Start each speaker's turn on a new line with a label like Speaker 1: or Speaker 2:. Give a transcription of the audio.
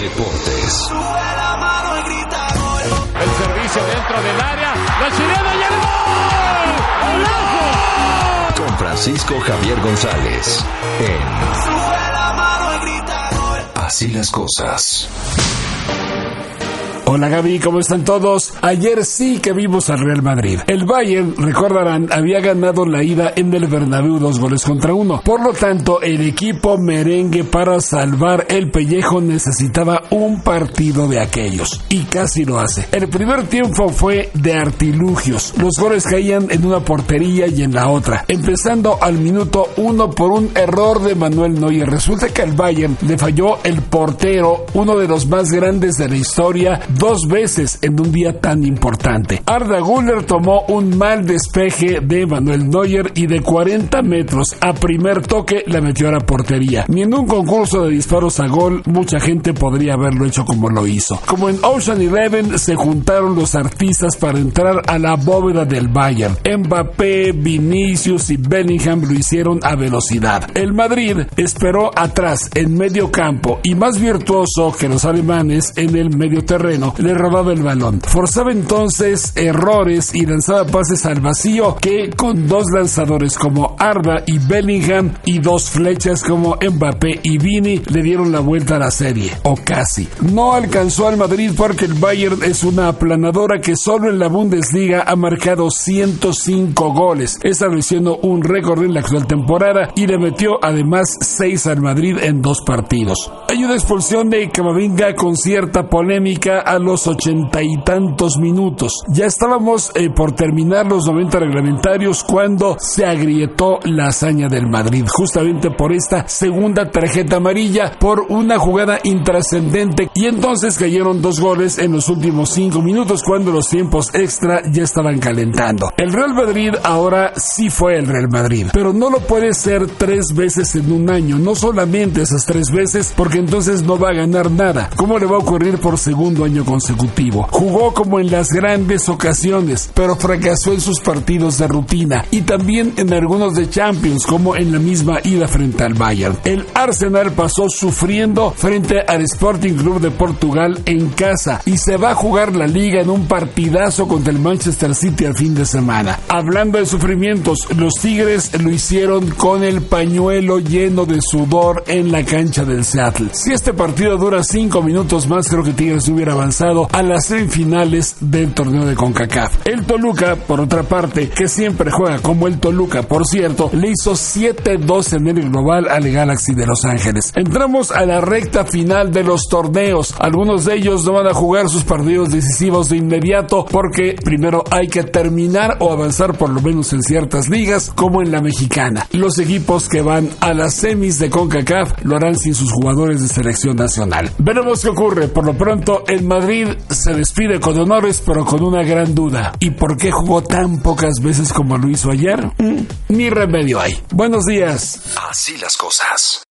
Speaker 1: Deportes.
Speaker 2: El servicio dentro del área, la chilena y el gol.
Speaker 1: Con Francisco Javier González en Así las Cosas.
Speaker 3: Hola Gaby, ¿cómo están todos? Ayer sí que vimos al Real Madrid. El Bayern, recordarán, había ganado la ida en el Bernabéu 2-1. Por lo tanto, el equipo merengue para salvar el pellejo necesitaba un partido de aquellos. Y casi lo hace. El primer tiempo fue de artilugios. Los goles caían en una portería y en la otra. Empezando al minuto 1 por un error de Manuel Neuer. Resulta que al Bayern le falló el portero, uno de los más grandes de la historia, 2 veces en un día tan importante. Arda Güler tomó un mal despeje de Manuel Neuer y de 40 metros a primer toque la metió a la portería. Ni en un concurso de disparos a gol mucha gente podría haberlo hecho como lo hizo. Como en Ocean 11 se juntaron los artistas para entrar a la bóveda del Bayern. Mbappé, Vinicius y Bellingham lo hicieron a velocidad. El Madrid esperó atrás en medio campo y más virtuoso que los alemanes en el medio terreno le robaba el balón. Forzaba entonces errores y lanzaba pases al vacío que con 2 lanzadores como Arda y Bellingham y 2 flechas como Mbappé y Vini le dieron la vuelta a la serie, o casi. No alcanzó al Madrid porque el Bayern es una aplanadora que solo en la Bundesliga ha marcado 105 goles, estableciendo un récord en la actual temporada y le metió además 6 al Madrid en 2 partidos. Hay una expulsión de Camavinga con cierta polémica a los 80 y tantos minutos. Ya estábamos por terminar los 90 reglamentarios cuando se agrietó la hazaña del Madrid, justamente por esta segunda tarjeta amarilla por una jugada intrascendente, y entonces cayeron 2 goles en los últimos 5 minutos cuando los tiempos extra ya estaban calentando. El Real Madrid ahora sí fue el Real Madrid, pero no lo puede ser 3 veces en un año, no solamente esas 3 veces, porque entonces no va a ganar nada. ¿Cómo le va a ocurrir por segundo año consecutivo? Jugó como en las grandes ocasiones, pero fracasó en sus partidos de rutina y también en algunos de Champions, como en la misma ida frente al Bayern. El Arsenal pasó sufriendo frente al Sporting Club de Portugal en casa y se va a jugar la liga en un partidazo contra el Manchester City al fin de semana. Hablando de sufrimientos, los Tigres lo hicieron con el pañuelo lleno de sudor en la cancha del Seattle. Si este partido dura 5 minutos más, creo que Tigres hubiera avanzado a las semifinales del torneo de CONCACAF. El Toluca, por otra parte, que siempre juega como el Toluca, por cierto, le hizo 7-2 en el global al Galaxy de Los Ángeles. Entramos a la recta final de los torneos. Algunos de ellos no van a jugar sus partidos decisivos de inmediato porque primero hay que terminar o avanzar por lo menos en ciertas ligas, como en la mexicana. Los equipos que van a las semis de CONCACAF lo harán sin sus jugadores de selección nacional. Veremos qué ocurre. Por lo pronto, el Madrid se despide con honores, pero con una gran duda. ¿Y por qué jugó tan pocas veces como lo hizo ayer? Ni remedio hay. Buenos días.
Speaker 1: Así las Cosas.